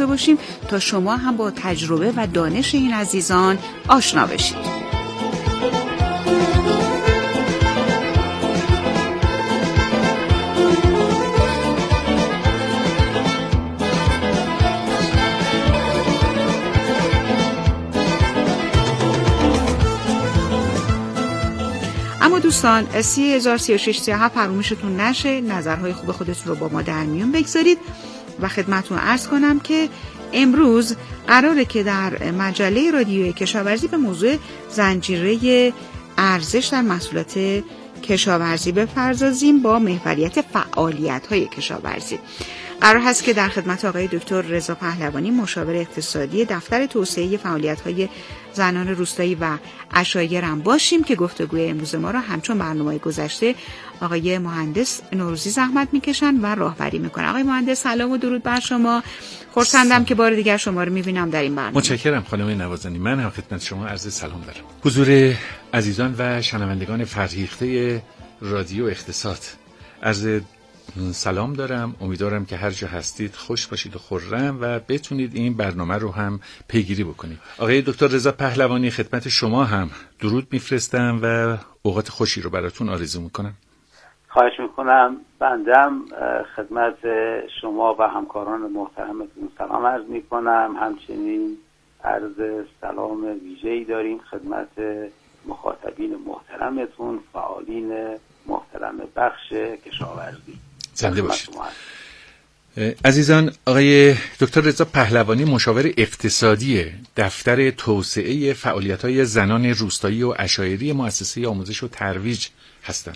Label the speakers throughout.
Speaker 1: داشته باشیم تا شما هم با تجربه و دانش این عزیزان آشنا بشید. اما دوستان 30,036 فراموشتون نشه نظرهای خوب خودتون رو با ما در میون بگذارید و خدمتتون عرض کنم که امروز قراره که در مجله رادیوی کشاورزی به موضوع زنجیره ارزش در محصولات کشاورزی بپردازیم با محوریت فعالیت‌های کشاورزی. قرار هست که در خدمت آقای دکتر رضا پهلوانی مشاور اقتصادی دفتر توسعه فعالیت‌های زنان روستایی و عشایر هم باشیم که گفتگوی امروز ما را همچون برنامه‌های گذشته آقای مهندس نوروزی زحمت میکشن و راهبری میکنن. آقای مهندس سلام و درود بر شما. خرسندم که بار دیگر شما رو میبینم در این برنامه.
Speaker 2: متشکرم خانم نوازنی. من هم خدمت شما عرض سلام دارم. حضور عزیزان و شنوندگان فرهیخته رادیو اقتصاد، عرض سلام دارم. امیدوارم که هر جا هستید خوش باشید و خرم و بتونید این برنامه رو هم پیگیری بکنید. آقای دکتر رضا پهلوانی، خدمت شما هم درود میفرستم و اوقات خوشی رو براتون آرزو میکنم.
Speaker 3: خواهش میکنم. بندم خدمت شما و همکاران محترمتون سلام عرض میکنم. همچنین عرض سلام ویژه‌ای داریم خدمت مخاطبین محترمتون، فعالین محترم بخش کشاورزی.
Speaker 2: زنده باشید. عزیزان، آقای دکتر رضا پهلوانی مشاور اقتصادی دفتر توسعه فعالیت‌های زنان روستایی و عشایری مؤسسه آموزش و ترویج هستند.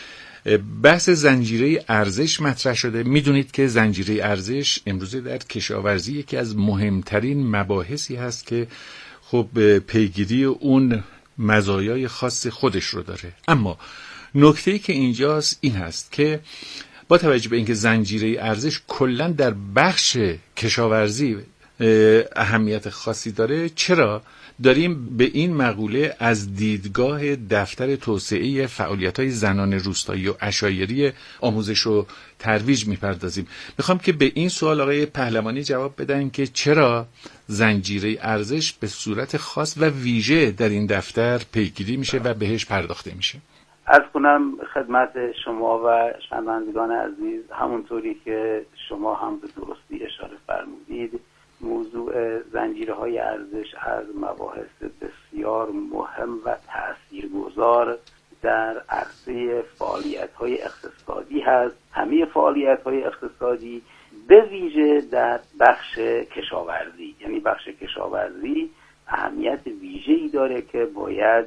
Speaker 2: بحث زنجیره ارزش مطرح شده. میدونید که زنجیره ارزش امروزه در کشاورزی یکی از مهمترین مباحثی هست که خب پیگیری اون مزایای خاص خودش رو داره. اما نکته‌ای که اینجاست این هست که با توجه به اینکه زنجیره ارزش کلاً در بخش کشاورزی اهمیت خاصی داره، چرا داریم به این مقوله از دیدگاه دفتر توسعه فعالیت‌های زنان روستایی و عشایری آموزش و ترویج میپردازیم؟ میخوام که به این سوال آقای پهلوانی جواب بدن که چرا زنجیره ارزش به صورت خاص و ویژه در این دفتر پیگیری میشه و بهش پرداخته میشه.
Speaker 3: عرض کنم خدمت شما و شنوندگان عزیز، همونطوری که شما هم به درستی اشاره فرمودید، موضوع زنجیرهای ارزش از مباحث بسیار مهم و تاثیرگذار در عرصه فعالیت‌های اقتصادی هست. همه فعالیت‌های اقتصادی به ویژه در بخش کشاورزی، یعنی بخش کشاورزی اهمیت ویژه‌ای داره که باید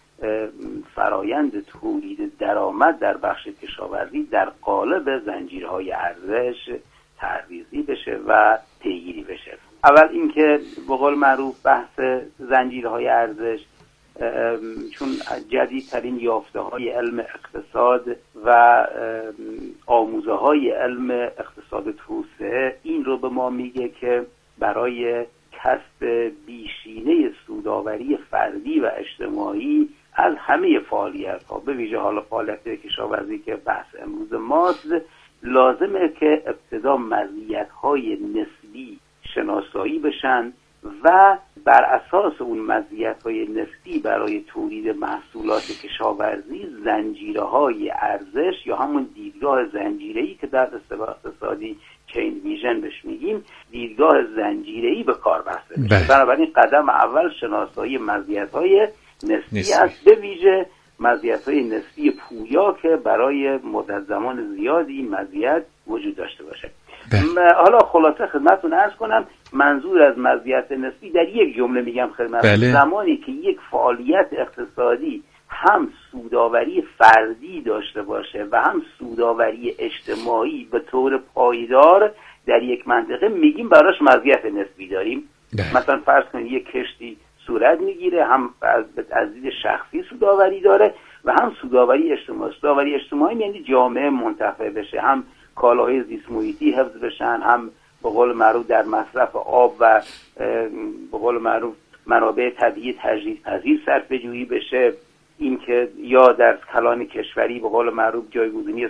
Speaker 3: فرایند تولید درآمد در بخش کشاورزی در قالب زنجیرهای ارزش طرحریزی بشه و پیگیری بشه. اول اینکه به قول معروف بحث زنجیرهای ارزش چون جدیدترین یافته‌های علم اقتصاد و آموزه‌های علم اقتصاد توسعه این رو به ما میگه که برای کسب بیشینه سودآوری فردی و اجتماعی از همه فعالیت‌ها، به ویژه حالا فعالیت کشاورزی که بحث امروز ماست، لازمه که ابتدا مزیت‌های نسبی شناسایی بشن و بر اساس اون مزیت‌های نسبی برای تولید محصولات کشاورزی زنجیره‌های ارزش یا همون دیدگاه زنجیره‌ای که در اصطلاح اقتصادی چین ویژن بهش میگیم، دیدگاه زنجیره‌ای به کار بسته بشه. بنابراین قدم اول شناسایی مزیت‌های نسبی است، به ویژه مزیت‌های نسبی پویا که برای مدت زمان زیادی این مزیت وجود داشته باشه. حالا خلاصه خدمتتون عرض کنم، منظور از مزیت نسبی در یک جمله میگم خدمتتون، زمانی که یک فعالیت اقتصادی هم سودآوری فردی داشته باشه و هم سودآوری اجتماعی به طور پایدار در یک منطقه، میگیم براش مزیت نسبی داریم. مثلا فرض کنید یک کشتی صورت میگیره، هم از دید شخصی سودآوری داره و هم سودآوری اجتماعی. سودآوری اجتماعی یعنی جامعه منتفع بشه، هم کالاهای زیست محیطی حفظ بشن، هم به قول معروف در مصرف آب و به قول معروف منابع طبیعی تجدیدپذیر صرفه‌جویی بشه، اینکه یا در کلان کشوری به قول معروف جایگزینی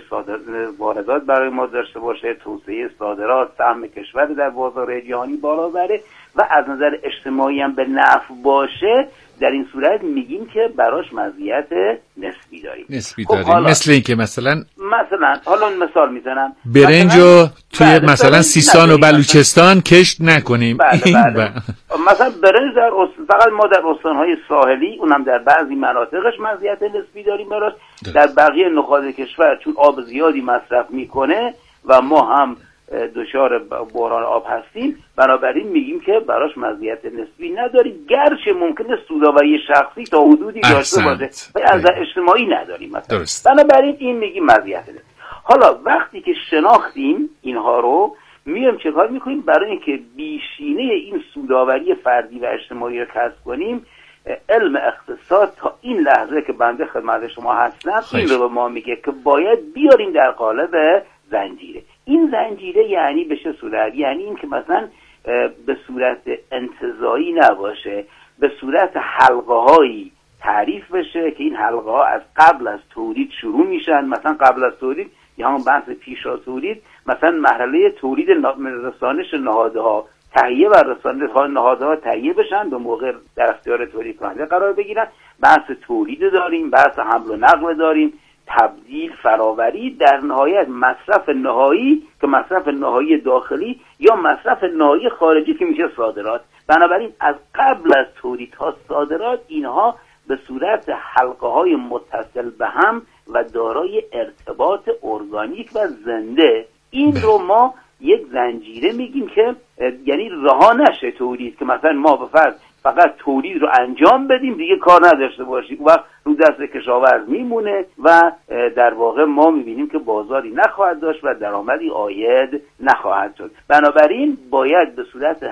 Speaker 3: واردات برای ما داشته باشه، توسعه صادرات، سهم کشور در بازار جهانی بالا بره و از نظر اجتماعی هم به نفع باشه، در این صورت میگیم که براش مزیت نسبی داریم.
Speaker 2: مثل این که مثلا
Speaker 3: حالا مثال میزنم،
Speaker 2: برنجو توی مثلا سیستان و بلوچستان کشت نکنیم.
Speaker 3: بله. مثلا برنج فقط ما در استانهای ساحلی، اونم در بعضی مناطقش مزیت نسبی داریم براش، در بقیه نقاط کشور چون آب زیادی مصرف میکنه و ما هم دچار بحران آب هستیم، بنابراین میگیم که براش مزیت نسبی نداریم، گرچه ممکنه سودآوری شخصی تا حدودی داشته باشه و از اجتماعی نداریم مثلا. بنابراین این میگیم مزیت نسبی. حالا وقتی که شناختیم اینها رو، میام چه کار میکنیم برای اینکه بیشینه این سودآوری فردی و اجتماعی رو کسب کنیم؟ علم اقتصاد تا این لحظه که بنده خدمت شما هستم این رو به ما میگه که باید بیاریم در قالب زنجیره. این زنجیره یعنی به چه صورت؟ یعنی این که مثلا به صورت انتزاعی نباشه، به صورت حلقه هایی تعریف بشه که این حلقه ها از قبل از تولید شروع میشن. مثلا قبل از تولید یا هم بحث پیش از تولید، مثلا مرحله تولید رسانش نهاده ها، تهیه و رسانش نهاده ها تهیه بشن، به موقع در اختیار تولید کننده قرار بگیرن. بحث تولید داریم، بحث حمل و نقل داریم، تبدیل، فراوری، در نهایت مصرف نهایی که مصرف نهایی داخلی یا مصرف نهایی خارجی که میشه صادرات. بنابراین از قبل از تولید تا صادرات اینها به صورت حلقه های متصل به هم و دارای ارتباط ارگانیک و زنده، این رو ما یک زنجیره میگیم که یعنی رها نشه تولید، که مثلا ما به فرض فقط تولید رو انجام بدیم دیگه کار نداشته باشیم و رو دست کشاورز میمونه و در واقع ما میبینیم که بازاری نخواهد داشت و درآمدی عاید نخواهد شد. بنابراین باید به صورت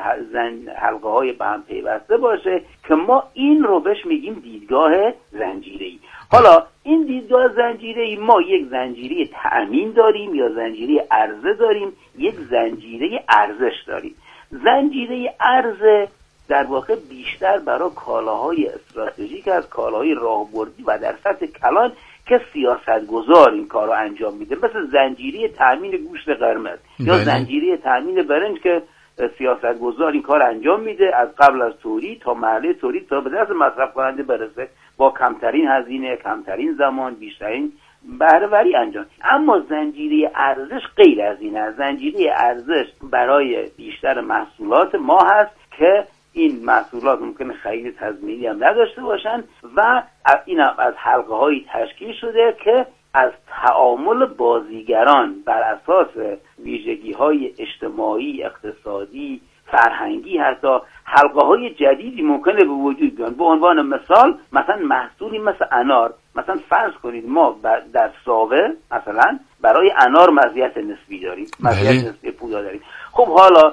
Speaker 3: حلقه های به هم پیوسته باشه که ما این رو بهش میگیم دیدگاه زنجیره‌ای. حالا این دیدگاه زنجیره‌ای، ما یک زنجیره تأمین داریم یا زنجیره عرضه داریم، یک زنجیره ارزش داریم. زنجیره عرضه در واقع بیشتر برای کالاهای استراتژیک از کالاهای راهبردی و در سطح کلان که سیاستگزار این کار رو انجام میده، مثل زنجیره تأمین گوشت قرمز یا زنجیره تأمین برنج که سیاستگزار این کار انجام میده از قبل از تولید تا مرحله تولید تا به دست مصرف کننده برسه با کمترین هزینه، کمترین زمان، بیشترین بهره‌وری انجام. اما زنجیره ارزش غیر از این است. زنجیره ارزش برای بیشتر محصولات ما هست که این محصولات ممکنه خرید تضمینی هم نداشته باشن و این هم از حلقه هایی تشکیل شده که از تعامل بازیگران بر اساس ویژگی های اجتماعی، اقتصادی، فرهنگی، حتی حلقه های جدیدی ممکنه به وجود بیان. به عنوان مثال مثلا محصولی مثل انار، مثلا فرض کنید ما در ساوه مثلا برای انار مزیت نسبی داریم، مزیت نسبی پویا داریم. خب حالا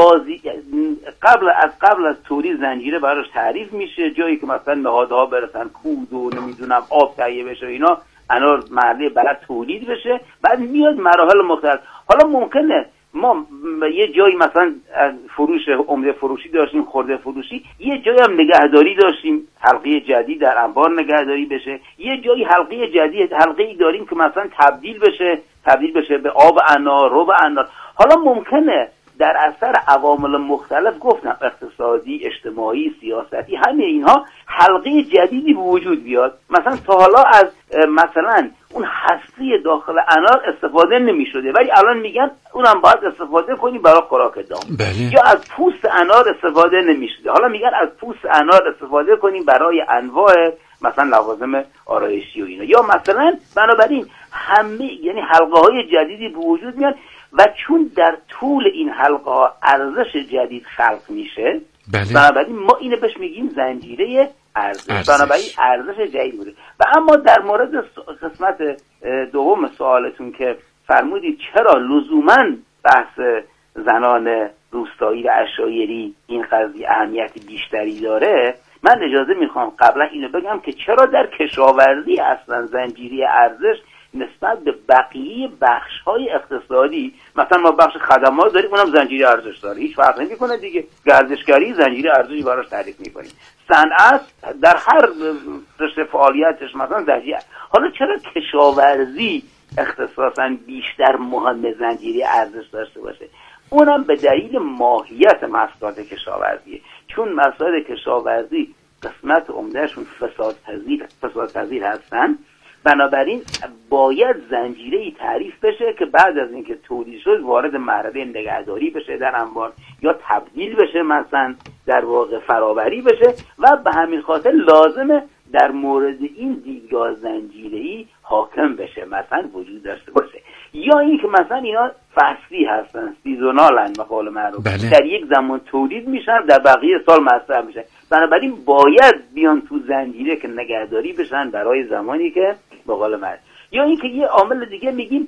Speaker 3: قبل از تولید زنجیره براش تعریف میشه، جایی که مثلا نهادها برسن، کود و نمیدونم آب تهیه بشه اینا، انار مرحله بعد تولید بشه، بعد میاد مراحل مختلف. حالا ممکنه ما یه جایی مثلا فروش عمده فروشی داشتیم، خرده فروشی، یه جایی هم نگهداری داشتیم، حلقه جدید در انبار نگهداری بشه، یه جایی حلقه جدید حلقه‌ای داریم که مثلا تبدیل بشه به آب انار، رب انار. حالا ممکنه در اثر عوامل مختلف، گفتم اقتصادی، اجتماعی، سیاستی، همه اینها حلقه جدیدی به وجود بیاد. مثلا تا حالا از مثلا اون هستی داخل انار استفاده نمی شده ولی الان میگن اونم باید استفاده کنی برای خوراک دام. یا از پوست انار استفاده نمی شده، حالا میگن از پوست انار استفاده کنیم برای انواع مثلا لوازم آرایشی و اینا. یا مثلا بنابراین یعنی حلقه های جدیدی به وجود میاد و چون در طول این حلقه ها ارزش جدید خلق میشه، بنابراین ما اینو بهش میگیم زنجیره ارزش. بنابراین ارزش جدید بوده. و اما در مورد قسمت دوم سوالتون که فرمودید چرا لزوما بحث زنان روستایی و عشایری این قضیه اهمیت بیشتری داره، من اجازه میخوام قبلا اینو بگم که چرا در کشاورزی اصلا زنجیره ارزش نسبت به بقیه بخش‌های اقتصادی، مثلا ما بخش خدمات داریم اونم زنجیره ارزش داره، هیچ فرق نمی‌کنه دیگه. گردشگری زنجیره ارزشی براش تعریف می‌کنیم. صنعت در هر رشته فعالیتش مثلا زنجیره. حالا چرا کشاورزی اختصاصاً بیشتر مهم زنجیره ارزش داشته باشه؟ اونم به دلیل ماهیت محصولات کشاورزیه. چون محصولات کشاورزی قسمت عمدهشون فسادپذیر هستن، بنابراین باید زنجیره‌ای تعریف بشه که بعد از اینکه تولید شد وارد مرحله نگهداری بشه در انبار یا تبدیل بشه، مثلا در واقع فرآوری بشه، و به همین خاطر لازمه در مورد این دیدگاه زنجیره‌ای حاکم بشه، مثلا وجود داشته باشه. یا اینکه مثلا اینا فصلی هستن، سیزونالن به قول معروف، در یک زمان تولید میشن در بقیه سال مصرف میشن، بنابراین باید بیان تو زنجیره که نگهداری بشن برای زمانی که به قول معروف. یا اینکه یه عامل دیگه میگیم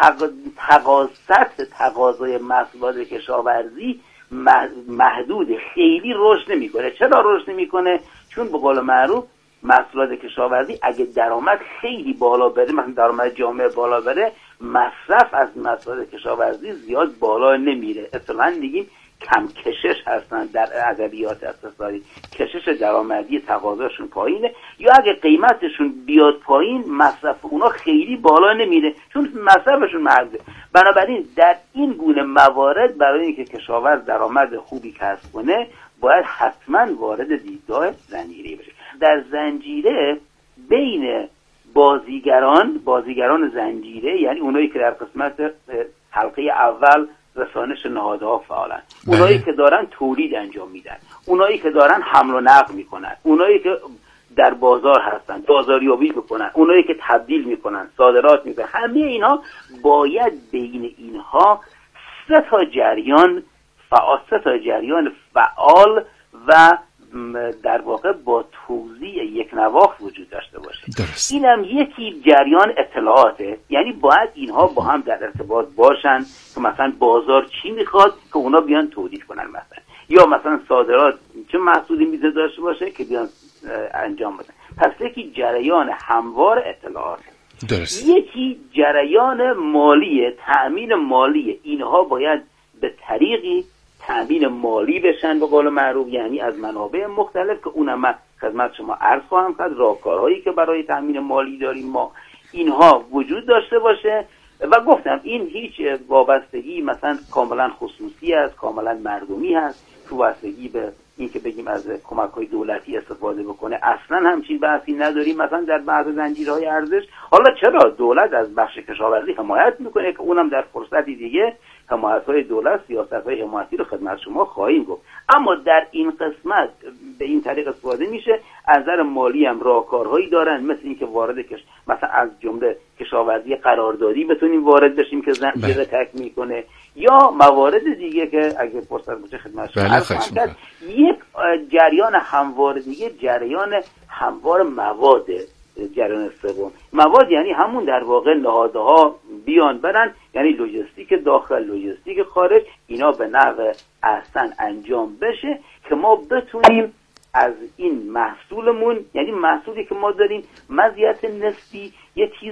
Speaker 3: تقاضای محصولات کشاورزی محدود، خیلی رشد نمیکنه. چرا رشد نمیکنه؟ چون به قول معروف محصولات کشاورزی اگه درآمد خیلی بالا بره، مثلا درآمد جامعه بالا بره، مصرف از محصولات کشاورزی زیاد بالا نمیره. اصطلاحاً میگیم کم کشش هستن در ادبیات اقتصادی، کشش درآمدی تقاضاشون پایینه، یا اگه قیمتشون بیاد پایین مصرف اونا خیلی بالا نمیره چون مصرفشون محدوده. بنابراین در این گونه موارد برای اینکه کشاورز درآمد خوبی کسب کنه باید حتما وارد دیدگاه زنجیره بشه. در زنجیره بین بازیگران زنجیره، یعنی اونایی که در قسمت حلقه اول رسانش نهادها فعالن، اونایی که دارن تولید انجام میدن، اونایی که دارن حمل و نقل میکنن، اونایی که در بازار هستن بازاریابی میکنن، اونایی که تبدیل میکنن، صادرات میکنن، همه اینها باید بین اینها سه تا جریان فعال و در واقع با توزیع یک نواخت وجود داشته باشه.
Speaker 2: درست.
Speaker 3: اینم یکی جریان اطلاعاته، یعنی باید اینها با هم در ارتباط باشن که مثلا بازار چی میخواد که اونا بیان تولید کنن، مثلا یا مثلا صادرات چه محصولی میزه داشته باشه که بیان انجام بدن. پس یکی جریان هموار اطلاعات،
Speaker 2: درست.
Speaker 3: یکی جریان مالی، تأمین مالی. اینها باید به طریقی تأمین مالی بشن به قول معروف، یعنی از منابع مختلف که اونم من خدمت شما عرض خواهم کرد، راهکارهایی که برای تأمین مالی داریم ما، اینها وجود داشته باشه. و گفتم این هیچ وابستگی مثلا کاملا خصوصی است، کاملا مردمی هست، تو وابستگی به این که بگیم از کمک‌های دولتی استفاده بکنه اصلا همچین بحثی نداریم. مثلا در بعض زنجیرهای ارزش حالا چرا دولت از بخش کشاورزی حمایت میکنه که اونم در فرصتی دیگه حمایت‌های دولت، سیاست‌های حمایتی رو خدمت شما خواهیم گفت، اما در این قسمت به این طریق استفاده میشه. از نظر مالی هم راهکارهایی دارن، مثل اینکه مثلا از جمله کشاورزی قراردادی بتونیم وارد بشیم که زنجیره تکمیل کنه، یا موارد دیگه که اگه فرصت باشه خدمت شما عرض خواهم کرد. یک جریان هموار دیگه جریان هموار مواد. جریان سوم مواد یعنی همون در واقع نهادها بیان برن، یعنی لوجستیک داخل، لوجستیک خارج، اینا به نحو احسن انجام بشه که ما بتونیم از این محصولمون، یعنی محصولی که ما داریم مزیت نسبی، یه چیز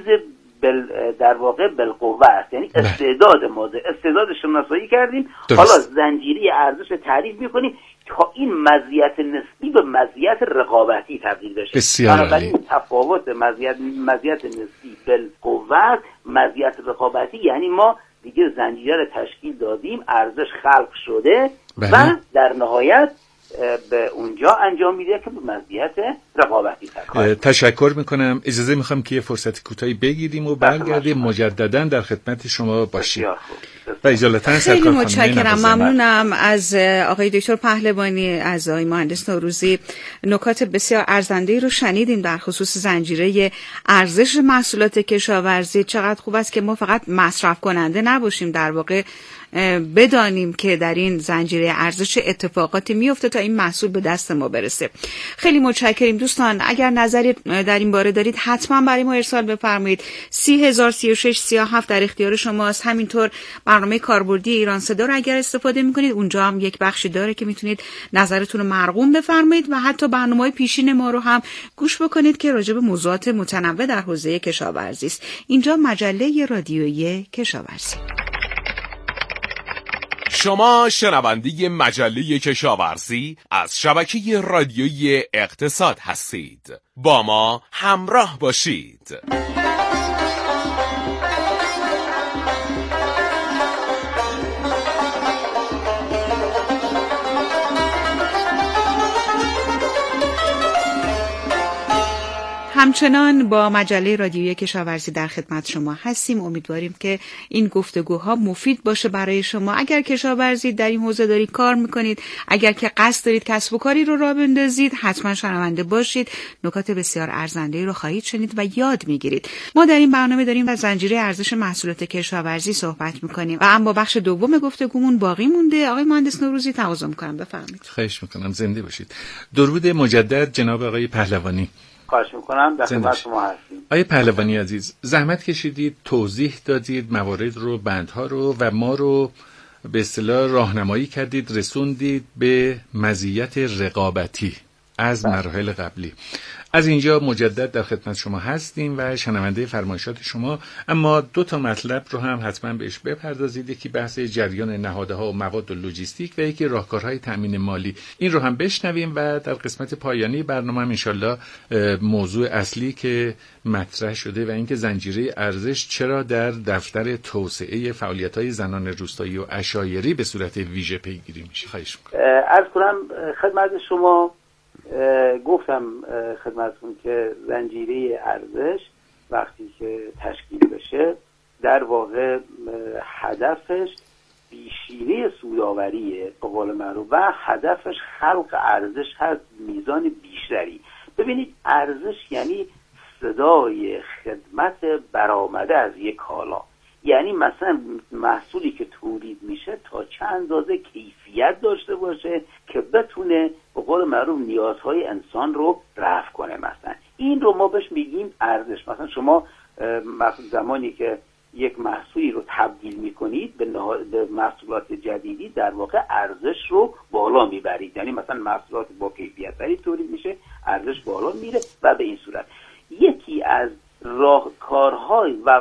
Speaker 3: در واقع بالقوه است، یعنی استعداد استعداد شناسایی کردیم.
Speaker 2: درست.
Speaker 3: حالا زنجیره ارزش تعریف میکنیم تا این مزیت نسبی به مزیت رقابتی تبدیل بشه. بنابراین تفاوت مزیت نسبی بالقوه، مزیت رقابتی، یعنی ما دیگه زنجیره رو تشکیل دادیم، ارزش خلق شده و در نهایت به اونجا انجام میده که به مزیت رقابتی
Speaker 2: تشکر میکنم. اجازه میخوام که یه فرصت کوتاهی بگیریم و برگردیم مجددا در خدمت شما باشیم. و اجالتا
Speaker 1: خیلی متشکرم، ممنونم از آقای دکتر پهلوانی، از آقای مهندس نوروزی. نکات بسیار ارزنده‌ای رو شنیدیم در خصوص زنجیره ارزش محصولات کشاورزی. چقدر خوب است که ما فقط مصرف کننده نباشیم، در واقع بدانیم که در این زنجیره ارزش اتفاقاتی میفته تا این محصول به دست ما برسه. خیلی متشکریم دوستان. اگر نظری در این باره دارید حتما برای ما ارسال بفرمایید. 30,036 در اختیار شماست. همینطور برنامه کاربردی ایران صدا رو اگر استفاده میکنید اونجا هم یک بخشی داره که میتونید نظرتون رو مرقوم بفرمایید و حتی برنامه‌های پیشین ما رو هم گوش بکنید که راجع به موضوعات متنوع در حوزه کشاورزی است. اینجا مجله رادیویی کشاورزی.
Speaker 4: شما شنونده مجله کشاورزی از شبکه رادیویی اقتصاد هستید. با ما همراه باشید.
Speaker 1: همچنان با مجله رادیویی کشاورزی در خدمت شما هستیم. امیدواریم که این گفتگوها مفید باشه برای شما. اگر کشاورزی در این حوزه دارید کار میکنید، اگر که قصد دارید کسب و کاری رو راه بندازید، حتما شنونده باشید. نکات بسیار ارزنده‌ای رو خواهید شنید و یاد میگیرید. ما در این برنامه داریم از زنجیره ارزش محصولات کشاورزی صحبت میکنیم و اما بخش دوم گفتگومون باقی مونده. آقای مهندس نوروزی تقاضا میکنم بفرمایید.
Speaker 2: خواهش میکنم. زنده باشید. درود مجدد جناب آقای پهلوانی.
Speaker 3: خواهش میکنم. در خدمت شما هستیم.
Speaker 2: آقای پهلوانی عزیز، زحمت کشیدید، توضیح دادید موارد رو، بندها رو و ما رو به اصطلاح راهنمایی کردید، رسوندید به مزیت رقابتی از مراحل قبلی. از اینجا مجدد در خدمت شما هستیم و شنونده فرمایشات شما. اما دو تا مطلب رو هم حتما بهش بپردازید. یکی بحث جریان نهادها و مواد و لوجستیک و یکی راهکارهای تامین مالی. این رو هم بشنویم و در قسمت پایانی برنامه هم انشالله موضوع اصلی که مطرح شده و اینکه زنجیره ارزش چرا در دفتر توسعه فعالیت‌های زنان روستایی و عشایری به صورت ویژه پیگیری میشه. خواهش می‌کنم.
Speaker 3: عرض کنم خدمت شما، گفتم خدمتتون که زنجیره ارزش وقتی که تشکیل بشه در واقع هدفش بیشینه سودآوریه به قول معروف و هدفش خلق ارزش هست میزان بیشتری. ببینید ارزش یعنی صدای خدمت برآمده از یک کالا. یعنی مثلا محصولی که تولید میشه تا چند اندازه کیفیت داشته باشه که بتونه به قول معروف نیازهای انسان رو رفع کنه. مثلا این رو ما بهش میگیم ارزش. مثلا شما زمانی که یک محصولی رو تبدیل میکنید به محصولات جدیدی در واقع ارزش رو بالا میبرید. یعنی مثلا محصولات با کیفیت تری تولید میشه، ارزش بالا میره و به این صورت یکی از راهکارهای و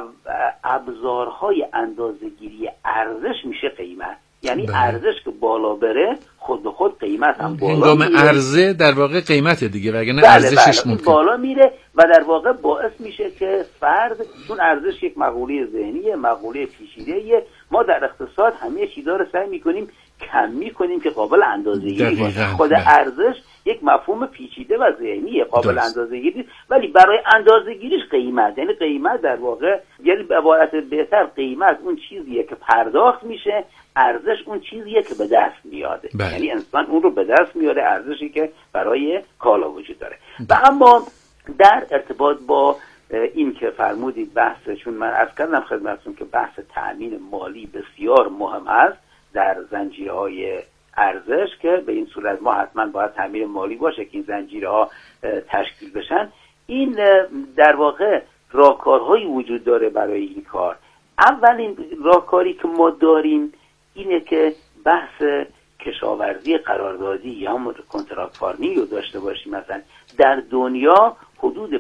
Speaker 3: ابزارهای اندازه‌گیری ارزش میشه قیمت. یعنی ارزش که بالا بره خود به خود قیمت هم بالا میره.
Speaker 2: هنگام عرضه در واقع قیمت دیگه وگرنه ارزشش ممکن
Speaker 3: بالا میره و در واقع باعث میشه که فرد، چون ارزش یک مقوله ذهنیه، مقوله پیچیده‌ایه، ما در اقتصاد همه چیزا رو سعی میکنیم کم میکنیم که قابل اندازه‌گیری باشه. خود ارزش یک مفهوم پیچیده و ذهنیه، قابل اندازه‌گیری، ولی برای اندازه‌گیریش قیمت، یعنی قیمت در واقع، یعنی به عبارت بهتر قیمت اون چیزیه که پرداخت میشه، ارزش اون چیزیه که به دست میاده. یعنی انسان اون رو به دست میاره، ارزشی که برای کالا وجود داره. و اما در ارتباط با این که فرمودید بحث، چون من عرض کردم خدمتتون که بحث تأمین مالی بسیار مهم است در زنجیرهای ارزش، که به این صورت ما حتما باید تأمین مالی باشه که این زنجیرها تشکیل بشن. این در واقع راهکارهایی وجود داره برای این کار. اولین راهکاری که ما داریم اینه که بحث کشاورزی قراردادی یا کنترکت فارمینگ رو داشته باشیم. مثلا در دنیا حدود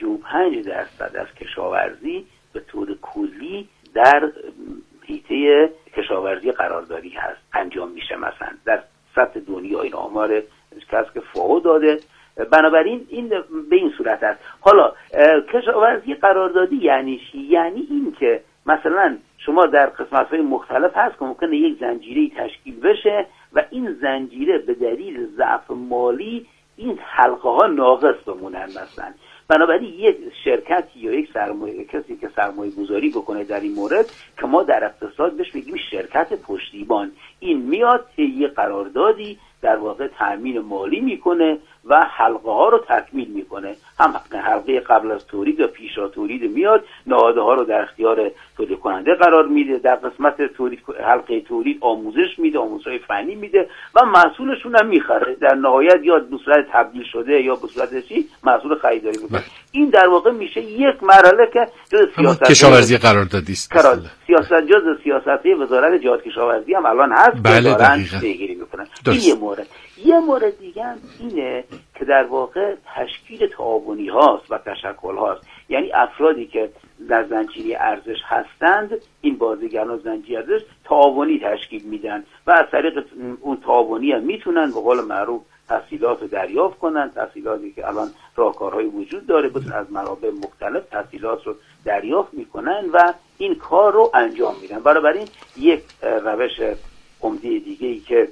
Speaker 3: 55% از کشاورزی به طور کلی در حیطه کشاورزی قراردادی هست انجام میشه. مثلا در سطح دنیا این آمار کسی که فاو داده. بنابراین این به این صورت است. حالا کشاورزی قراردادی یعنی چی؟ یعنی این که مثلا شما در قسمت‌های مختلف هست که ممکنه یک زنجیره تشکیل بشه و این زنجیره به دلیل ضعف مالی این حلقه ها ناقص بمونن. مثلا بنابراین یک شرکتی یا یک کسی که سرمایه گذاری بکنه در این مورد، که ما در اقتصاد بهش میگیم شرکت پشتیبان، این میاد یه قراردادی در واقع تأمین مالی میکنه و حلقه ها رو تکمیل میکنه. هم حلقه قبل از تولید و پیش از تولید میاد، نهاده ها رو در اختیار تولید کننده قرار میده، در قسمت تولید حلقه تولید آموزش میده، آموزش فنی میده و محصولشون هم میخره. در نهایت یا به صورت تبدیل شده یا به صورت چی محصول خریداری میکنه. این در واقع میشه یک مرحله که جز سیاست
Speaker 2: کشاورزی قراردادی است.
Speaker 3: جز سیاست وزارت جهاد کشاورزی هم الان هست.
Speaker 2: بله
Speaker 3: پیگیری میکنن. این یه مورد دیگه هم اینه که در واقع تشکیل تعاونی هاست و تشکل هاست. یعنی افرادی که در زنجیره ارزش هستند، این بازیگران زنجیره ارزش تعاونی تشکیل میدن و از طریق اون تعاونی هم میتونن به قول معروف تحصیلات رو دریافت کنن. تحصیلاتی که الان راهکارهای وجود داره، بتونن از منابع مختلف تحصیلات رو دریافت میکنن و این کار رو انجام میدن. بنابراین یک روش عمده دیگه‌ای که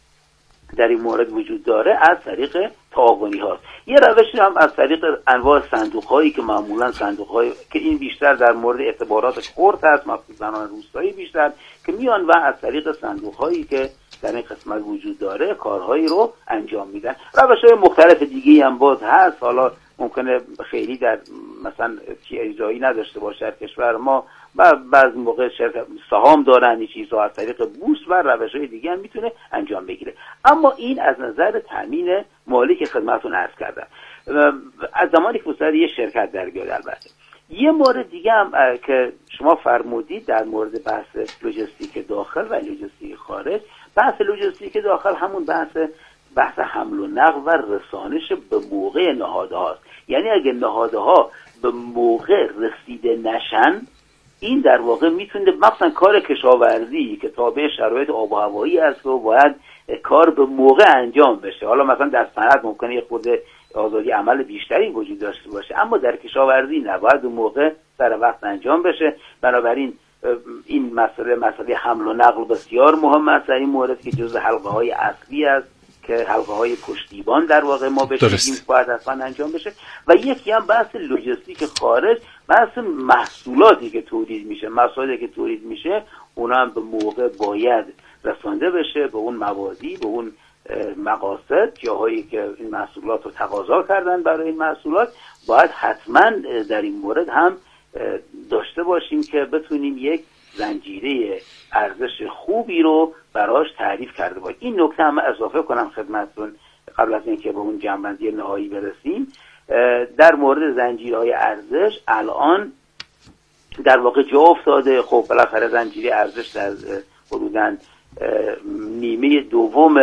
Speaker 3: در این مورد وجود داره از طریق تعاونی هاست. یه روشی هم از طریق انواع صندوق هایی که معمولا صندوق هایی که این بیشتر در مورد اعتبارات خرد هست، مخصوصا زنان روستایی بیشتر که میان و از طریق صندوق هایی که در این قسمت وجود داره کارهایی رو انجام میدن. روش‌های مختلف دیگه هم باز هست. حالا ممکنه خیلی در مثلا اجرایی نداشته باشه کشور ما، بعضی موقع شرکت سهام دارن، این چیزها از طریق بورس و روش‌های دیگه هم میتونه انجام بگیره. اما این از نظر تامین مالی که خدمتتون عرض کردم، از زمانی که وسایل یه شرکت در بیاد. البته یه مورد دیگه هم که شما فرمودید در مورد بحث لوجستیک داخل و لوجستیک خارج. بحث لوجستیک داخل همون بحث حمل و نقل و رسانش به موقع نهاده هاست. یعنی اگه نهاده ها به موقع رسیده نشن، این در واقع میتونه مثلا کار کشاورزی که تابع شرایط آب و هوایی است و باید کار به موقع انجام بشه. حالا مثلا در صنعت ممکنه یه خورده آزادی عمل بیشتری وجود داشته باشه، اما در کشاورزی نباید به موقع سر وقت انجام بشه. بنابراین این مسئله حمل و نقل بسیار مهم است در این مورد که جزء حلقه های اصلی است که حلقه های پشتیبان در واقع ما بشیم باید اصلا انجام بشه. و یکی هم بحث لوجستیک خارج، بحث محصولاتی که تولید میشه، اونا هم به موقع باید رسانده بشه به اون موادی، به اون مقاصد، جاهایی که این محصولات رو تقاضا کردن. برای این محصولات باید حتما در این مورد هم داشته باشیم که بتونیم یک زنجیره ارزش خوبی رو براش تعریف کرده باشیم. این نکته هم اضافه کنم خدمتتون قبل از اینکه به اون جنبندی نهایی برسیم. در مورد زنجیرهای ارزش الان در واقع جا افتاده. خب بالاخره زنجیره ارزش در حدوداً نیمه دوم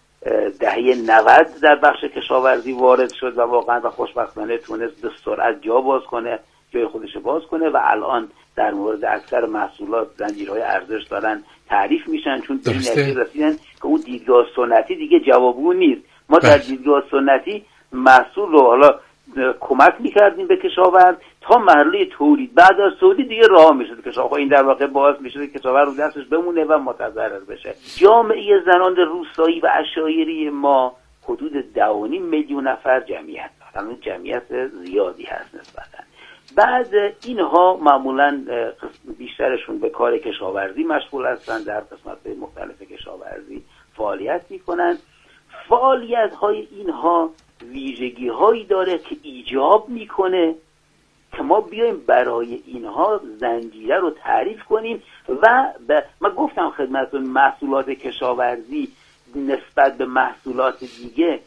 Speaker 3: دهه 90 در بخش کشاورزی وارد شد و واقعا و خوشبختانه تونست به سرعت جا باز کنه، جای خودش باز کنه و الان در مورد اکثر محصولات زنجیرهای ارزش دارن تعریف میشن، چون به این نتیجه رسیدن که اون دیدگاه سنتی دیگه جوابگو نیست. ما در دیدگاه سنتی محصول رو حالا کمک میکردیم به کشاورز تا مرحله تولید، بعد از تولید دیگه رها میشد کشاورز. این در واقع باعث میشد که کشاورز رو دستش بمونه و متضرر بشه. جامعه زنان روستایی و عشایری ما حدود 2.5 میلیون نفر جمعیت دارن. جمعیت زیادی هست نسبتاً. بعد اینها معمولاً بیشترشون به کار کشاورزی مشغول هستن، در قسمت‌های مختلف کشاورزی فعالیت میکنن. فعالیت‌های اینها ویژگی‌هایی داره که ایجاب میکنه که ما بیایم برای اینها زنجیره رو تعریف کنیم و من گفتم خدمتتون محصولات کشاورزی نسبت به محصولات دیگه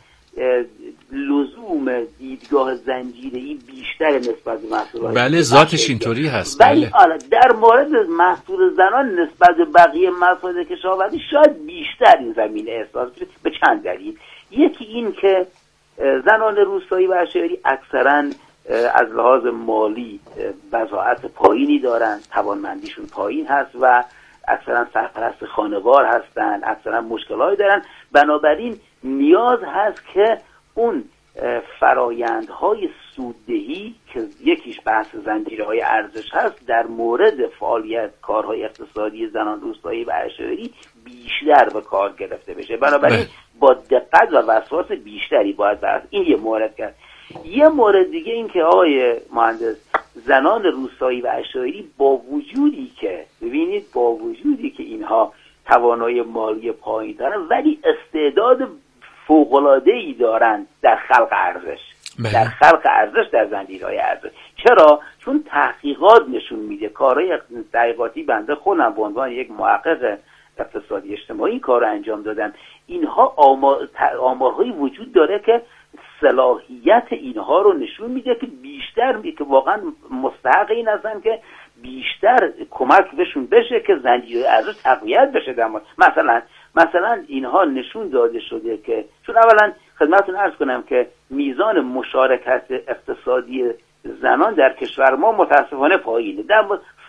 Speaker 3: لزوم دیدگاه زنجیره‌ای بیشتر نسبت به محصولات.
Speaker 2: بله ذاتش اینطوری هست.
Speaker 3: بله. در مورد محصول زنان نسبت به بقیه محصولات کشاورزی شاید بیشتر این زمینه احساس بشه به چند دلیل. یکی این که زنان روستایی و عشایری اکثراً از لحاظ مالی بضاعت پایینی دارن، توانمندیشون پایین هست و اکثراً سرپرست خانوار هستن، اکثراً مشکلاتی دارن. بنابراین نیاز هست که اون فرایندهای سوددهی که یکیش بحث زنجیرهای ارزش هست در مورد فعالیت کارهای اقتصادی زنان روستایی و عشایری بیشتر به کار گرفته بشه. بنابراین با دقت و وسواس بیشتری باید بحث. این یه مورد کرد. یه مورد دیگه این که آقای مهندس، زنان روستایی و عشایری با وجودی که اینها توانایی مالی پایین دارن ولی استعداد فوق‌العاده‌ای دارند در خلق ارزش، در خلق ارزش در زنجیرهای ارزش. چرا؟ چون تحقیقات نشون میده، کارهای تحقیقاتی بنده خودم به عنوان یک محقق اقتصادی اجتماعی کار انجام دادن، اینها آمارهایی وجود داره که صلاحیت اینها رو نشون میده که بیشتر، که واقعا مستحق این هستن که بیشتر کمک بهشون بشه که زنجیره ارزش تقویت بشه. در مثلا اینها نشون داده شده که، چون اولا خدمتتون عرض کنم که میزان مشارکت اقتصادی زنان در کشور ما متاسفانه پایینه، در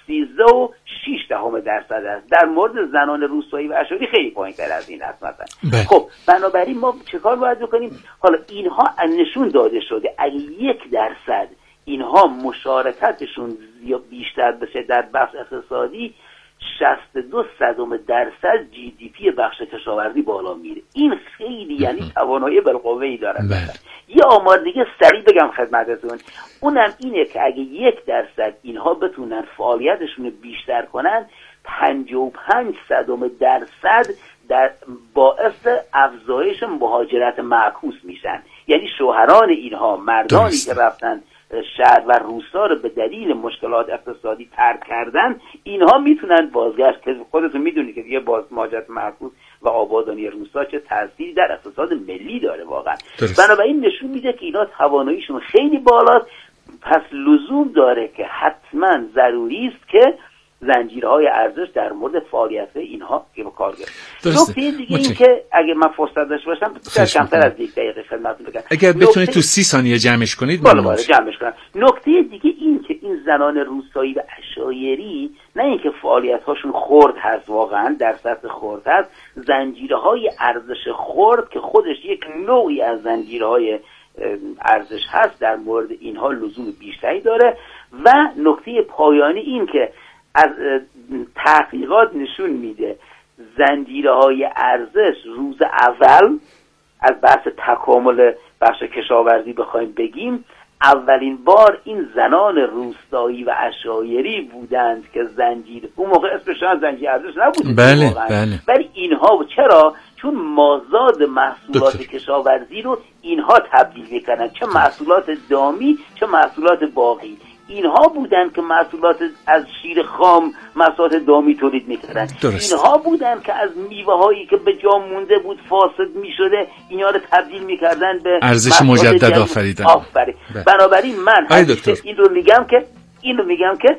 Speaker 3: 13.6% است. در مورد زنان روستایی و اشاری خیلی پایین‌تر از این است مثلا. خب بنابراین ما چه کار باید بکنیم؟ حالا اینها نشون داده شده اگه 1% اینها مشارکتشون بیشتر بشه در بخش اقتصادی، 62% GDP بخش کشاورزی بالا میره. این خیلی یعنی توانایی بالقوه‌ای داره. یه آمار دیگه سریع بگم خدمتتون، اونم اینه که اگه 1% اینها بتونن فعالیتشون رو بیشتر کنن، 55% در باعث افزایش مهاجرت معکوس میشن. یعنی شوهران اینها، مردانی که رفتن شهر و روستا رو به دلیل مشکلات اقتصادی ترک کردن، اینها میتونن بازگشت، که خودتون میدونید که دیگه باز مهاجرت معکوس و آبادانی روستا چه تأثیری در اقتصاد ملی داره واقعا. بنابراین نشون میده که اینا تواناییشون خیلی بالاست. پس لزوم داره که حتما ضروری است که زنجیرهای ارزش در مورد فعالیت اینها که به کار گرفت. نکته دیگه این که اگه من فرصت داشته باشم کمتر از 1 دقیقه خدمتتون بگم،
Speaker 2: اگر بتونید تو 30 ثانیه جمعش کنید.
Speaker 3: جمعش کنم. نکته دیگه این که این زنان روستایی و عشایری، نه اینکه فعالیت هاشون خرد هست، واقعا در سطح خرد هست، زنجیرهای ارزش خرد که خودش یک نوعی از زنجیرهای ارزش هست، در مورد اینها لزوم بیشتری داره. و نکته پایانی این که از تحقیقات نشون میده زنجیرهای ارزش روز اول از بحث تکامل بخش کشاورزی بخوایم بگیم، اولین بار این زنان روستایی و عشایری بودند که اون موقع اسمش زنجیر ارزش نبود.
Speaker 2: بله.
Speaker 3: ولی اینها چرا؟ چون مازاد محصولات کشاورزی رو اینها تبدیل میکنن، چه محصولات دامی چه محصولات باقی. اینها بودن که محصولات از شیر خام، محصولات دامی تولید میکردن. اینها بودن که از میوه هایی که به جا مونده بود فاسد میشده، اینا رو تبدیل میکردن به
Speaker 2: ارزش مجدد آفریدن.
Speaker 3: بنابراین من اینو میگم که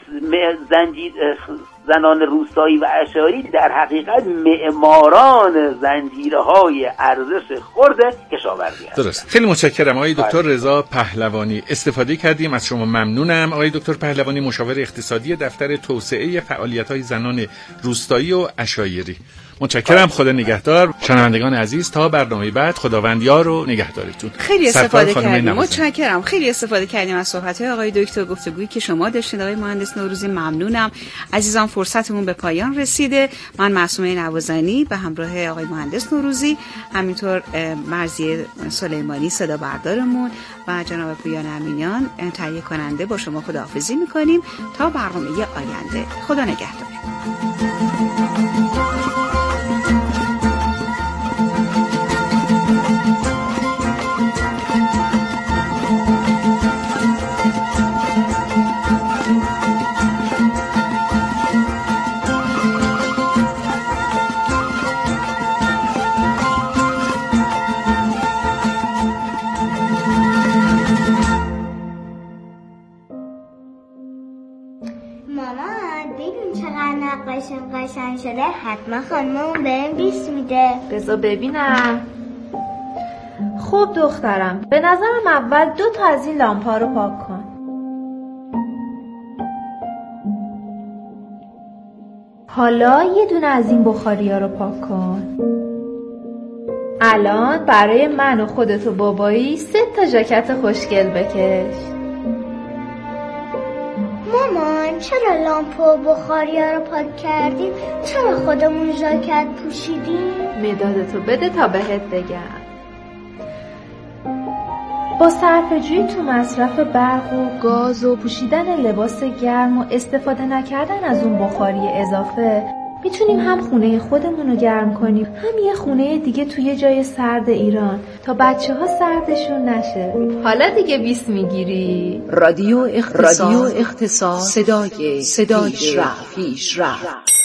Speaker 3: زنان روستایی و عشایری در حقیقت معماران زنجیرهای ارزش خرد کشاورزی هستند.
Speaker 2: درست. خیلی متشکرم آقای دکتر رضا پهلوانی. استفاده کردیم از شما، ممنونم. آقای دکتر پهلوانی، مشاور اقتصادی دفتر توسعه فعالیت‌های زنان روستایی و عشایری. متشکرم. خدا نگهدار. شنوندگان عزیز، تا برنامه بعد، خداوند یار و نگهدارتون.
Speaker 1: خیلی استفاده کردیم. متشکرم. خیلی استفاده کردیم از صحبت‌های آقای دکتر، گفتگویی که شما داشتید آقای مهندس نوروزی. ممنونم. عزیزان، فرصتمون به پایان رسیده. من معصومه نوازنی به همراه آقای مهندس نوروزی، همینطور مرضیه سلیمانی صدا بردارمون و جناب پویان امینیان تهیه کننده با شما خداحافظی می‌کنیم تا برنامه آینده. خدا نگهدار.
Speaker 5: قشنگ شده، حتما خانممون بهم 20 میده.
Speaker 6: بذار ببینم. خب دخترم، به نظرم اول 2 تا از این لامپا رو پاک کن. حالا یه دونه از این بخاریا رو پاک کن. الان برای من و خودت و بابایی 3 تا ژاکت خوشگل بکش.
Speaker 5: مامان، چرا لامپا و بخاریا رو پاک کردیم؟ چرا خودمون ژاکت پوشیدیم؟
Speaker 6: مدادتو بده تا بهت بگم. با صرفه‌جویی تو مصرف برق و گاز و پوشیدن لباس گرم و استفاده نکردن از اون بخاری اضافه، میتونیم هم خونه خودمون رو گرم کنیم، هم یه خونه دیگه توی جای سرد ایران تا بچه‌ها سردشون نشه. حالا دیگه 20 میگیری؟
Speaker 7: رادیو اقتصاد صدای پیشرفت.